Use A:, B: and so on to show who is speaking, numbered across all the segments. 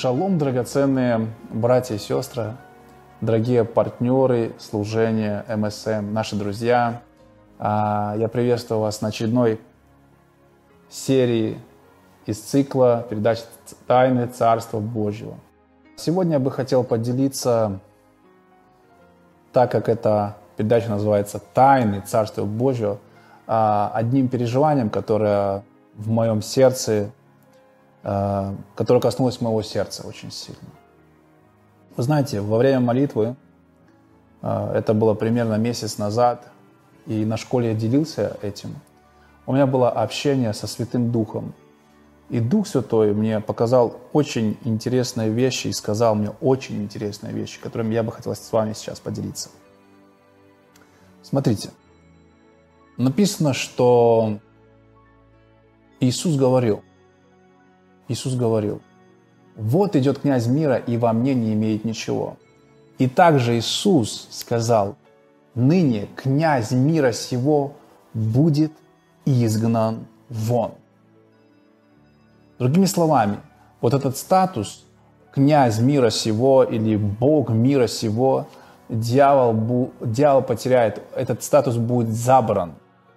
A: Шалом, драгоценные братья и сестры, дорогие партнеры служения МСМ, наши друзья. Я приветствую вас на очередной серии из цикла передач «Тайны Царства Божьего». Сегодня я бы хотел поделиться, так как эта передача называется «Тайны Царства Божьего», одним переживанием, которое в моем сердце, которое коснулось моего сердца очень сильно. Вы знаете, во время молитвы, это было примерно месяц назад, и на школе я делился этим, у меня было общение со Святым Духом. И Дух Святой мне показал очень интересные вещи и сказал мне очень интересные вещи, которыми я бы хотел с вами сейчас поделиться. Смотрите, написано, что Иисус говорил, вот идет князь мира, и во мне не имеет ничего. И также Иисус сказал, ныне князь мира сего будет изгнан вон. Другими словами, вот этот статус, князь мира сего или Бог мира сего, дьявол потеряет, этот статус будет забран.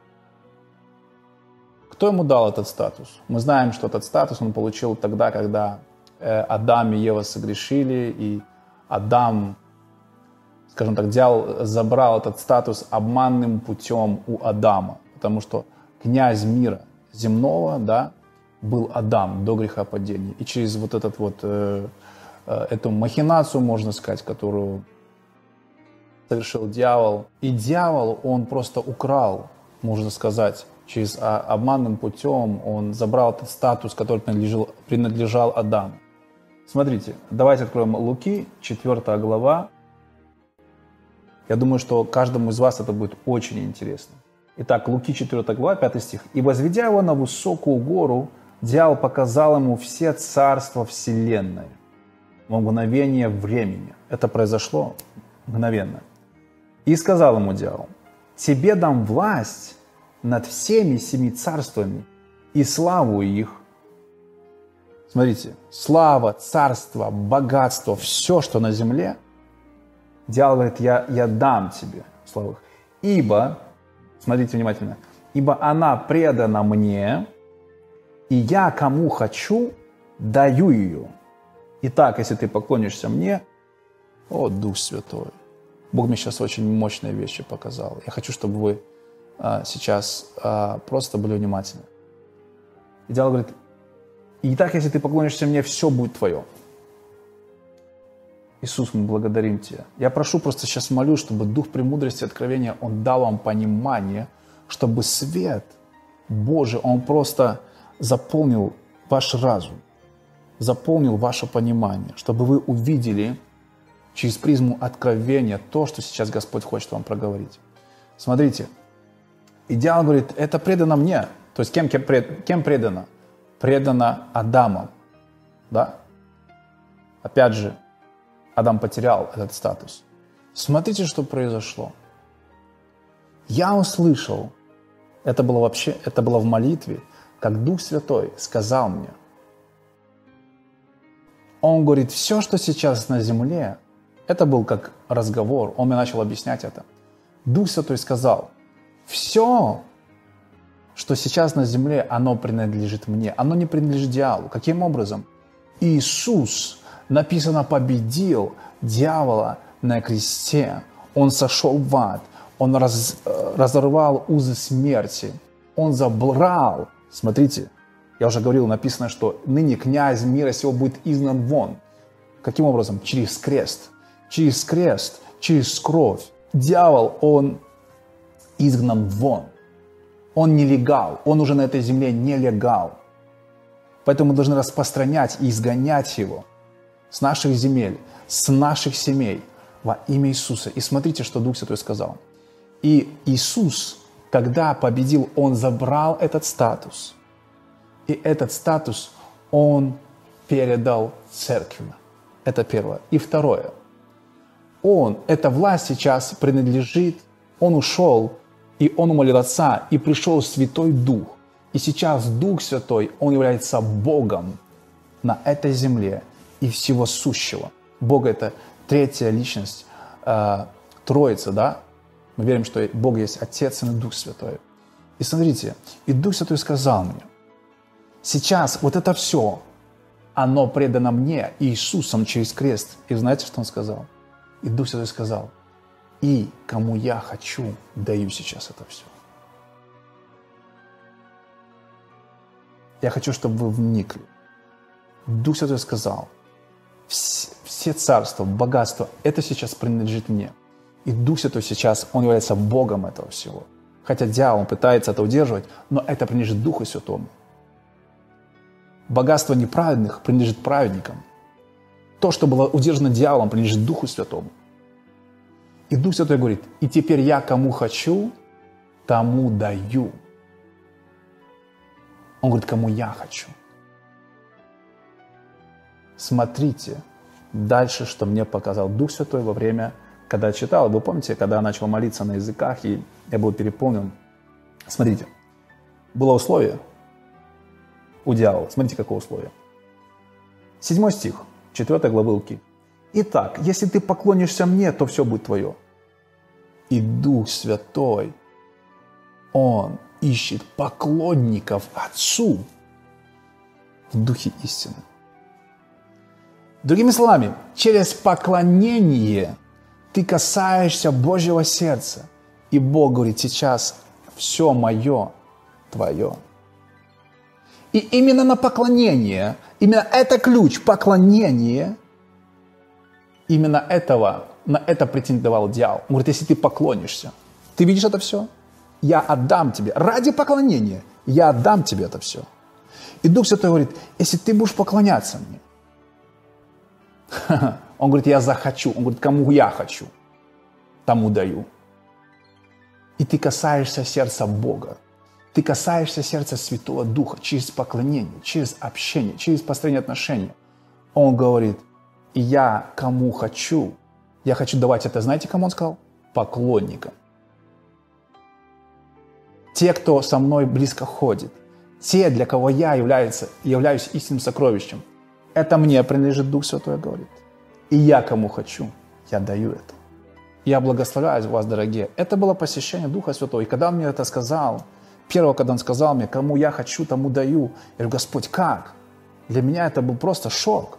A: Кто ему дал этот статус? Мы знаем, что этот статус он получил тогда, когда Адам и Ева согрешили, и Адам, скажем так, дьявол забрал этот статус обманным путем у Адама, потому что князь мира земного, да, был Адам до грехопадения. И через вот этот вот, эту махинацию, можно сказать, которую совершил дьявол, и дьявол, он просто украл, можно сказать, через обманным путем он забрал этот статус, который принадлежал Адаму. Смотрите, давайте откроем Луки, 4 глава. Я думаю, что каждому из вас это будет очень интересно. Итак, Луки 4 глава, 5 стих. «И возведя его на высокую гору, дьявол показал ему все царства вселенной во мгновение времени». Это произошло мгновенно. «И сказал ему дьявол, тебе дам власть над всеми семи царствами и славу их». Смотрите, слава, царство, богатство, все, что на земле, дьявол говорит, я дам тебе славу их. Ибо, смотрите внимательно, ибо она предана мне, и я кому хочу, даю ее. Итак, если ты поклонишься мне, о, Дух Святой, Бог мне сейчас очень мощные вещи показал. Я хочу, чтобы вы сейчас просто были внимательны. И дьявол говорит, итак, если ты поклонишься мне, все будет твое. Иисус, мы благодарим Тебя. Я прошу, просто сейчас молю, чтобы Дух премудрости и откровения, Он дал вам понимание, чтобы свет Божий, Он просто заполнил ваш разум, заполнил ваше понимание, чтобы вы увидели через призму откровения то, что сейчас Господь хочет вам проговорить. Смотрите, и дьявол говорит, это предано мне. То есть кем предано? Предано Адамом. Да? Опять же, Адам потерял этот статус. Смотрите, что произошло. Я услышал, это было в молитве, как Дух Святой сказал мне. Он говорит, все, что сейчас на земле, это был как разговор, он мне начал объяснять это. Дух Святой сказал, все, что сейчас на земле, оно принадлежит мне. Оно не принадлежит дьяволу. Каким образом? Иисус, написано, победил дьявола на кресте. Он сошел в ад. Он разорвал узы смерти. Он забрал. Смотрите, я уже говорил, написано, что ныне князь мира сего будет изгнан вон. Каким образом? Через крест. Через крест, через кровь. Дьявол, он изгнан вон. Он нелегал, он уже на этой земле нелегал. Поэтому мы должны распространять и изгонять его с наших земель, с наших семей во имя Иисуса. И смотрите, что Дух Святой сказал. И Иисус, когда победил, Он забрал этот статус. И этот статус Он передал церкви. Это первое. И второе. Эта власть сейчас принадлежит, Он ушел, и Он умолил Отца, и пришел Святой Дух. И сейчас Дух Святой, Он является Богом на этой земле. и всего сущего. Бог – это третья личность Троицы, да? Мы верим, что Бог есть Отец, Сын и Дух Святой. И смотрите, и Дух Святой сказал мне, сейчас вот это все, оно предано мне Иисусом через крест. И знаете, что Он сказал? И Дух Святой сказал, и кому я хочу, даю сейчас это все. Я хочу, чтобы вы вникли. Дух Святой сказал, все царства, богатство, это сейчас принадлежит мне. И Дух Святой сейчас, Он является Богом этого всего. Хотя дьявол пытается это удерживать, но это принадлежит Духу Святому. Богатство неправедных принадлежит праведникам. То, что было удержано дьяволом, принадлежит Духу Святому. И Дух Святой говорит, и теперь я кому хочу, тому даю. Он говорит, кому я хочу. Смотрите дальше, что мне показал Дух Святой во время, когда я читал. Вы помните, когда я начал молиться на языках, и я был переполнен. Смотрите, было условие у дьявола. Смотрите, какое условие. 7 стих, 4 главы Луки. Итак, если ты поклонишься мне, то все будет твое. И Дух Святой, Он ищет поклонников Отцу в Духе истины. Другими словами, через поклонение ты касаешься Божьего сердца. И Бог говорит, сейчас все мое твое. И именно на поклонение, именно это ключ, поклонение, именно на это претендовал дьявол. Он говорит, если ты поклонишься, ты видишь это все? Я отдам тебе, ради поклонения, я отдам тебе это все. И Дух Святой говорит, если ты будешь поклоняться мне, Он говорит, я захочу. Он говорит, кому я хочу, тому даю. И ты касаешься сердца Бога. Ты касаешься сердца Святого Духа через поклонение, через общение, через построение отношений. Он говорит, и я кому хочу, я хочу давать это, знаете, кому Он сказал? Поклонникам. Те, кто со мной близко ходит, те, для кого я являюсь истинным сокровищем. Это мне принадлежит, Дух Святой говорит. И я кому хочу, я даю это. Я благословляю вас, дорогие. Это было посещение Духа Святого. И когда Он мне это сказал, когда Он сказал мне, кому я хочу, тому даю, я говорю, Господь, как? Для меня это был просто шок.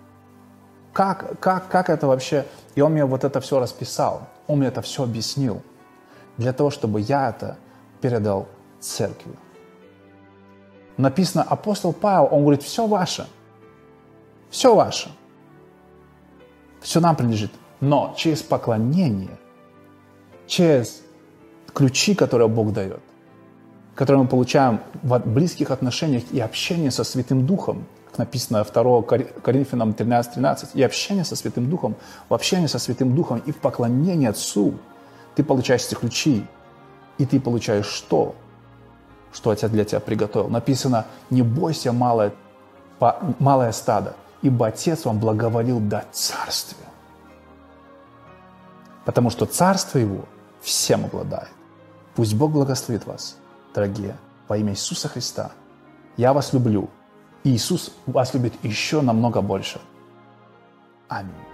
A: Как это вообще? И Он мне вот это все расписал. Он мне это все объяснил. Для того, чтобы я это передал церкви. Написано, апостол Павел, он говорит, все ваше. Все ваше. Все нам принадлежит. Но через поклонение, через ключи, которые Бог дает, которые мы получаем в близких отношениях и общении со Святым Духом, как написано 2 Коринфянам 13:13, и общение со Святым Духом, в общении со Святым Духом и в поклонении Отцу ты получаешь эти ключи, и ты получаешь что Отец для тебя приготовил. Написано, не бойся, малое стадо, ибо Отец вам благоволил дать царствие. Потому что царство Его всем обладает. Пусть Бог благословит вас, дорогие, во имя Иисуса Христа. Я вас люблю. И Иисус вас любит еще намного больше. Аминь.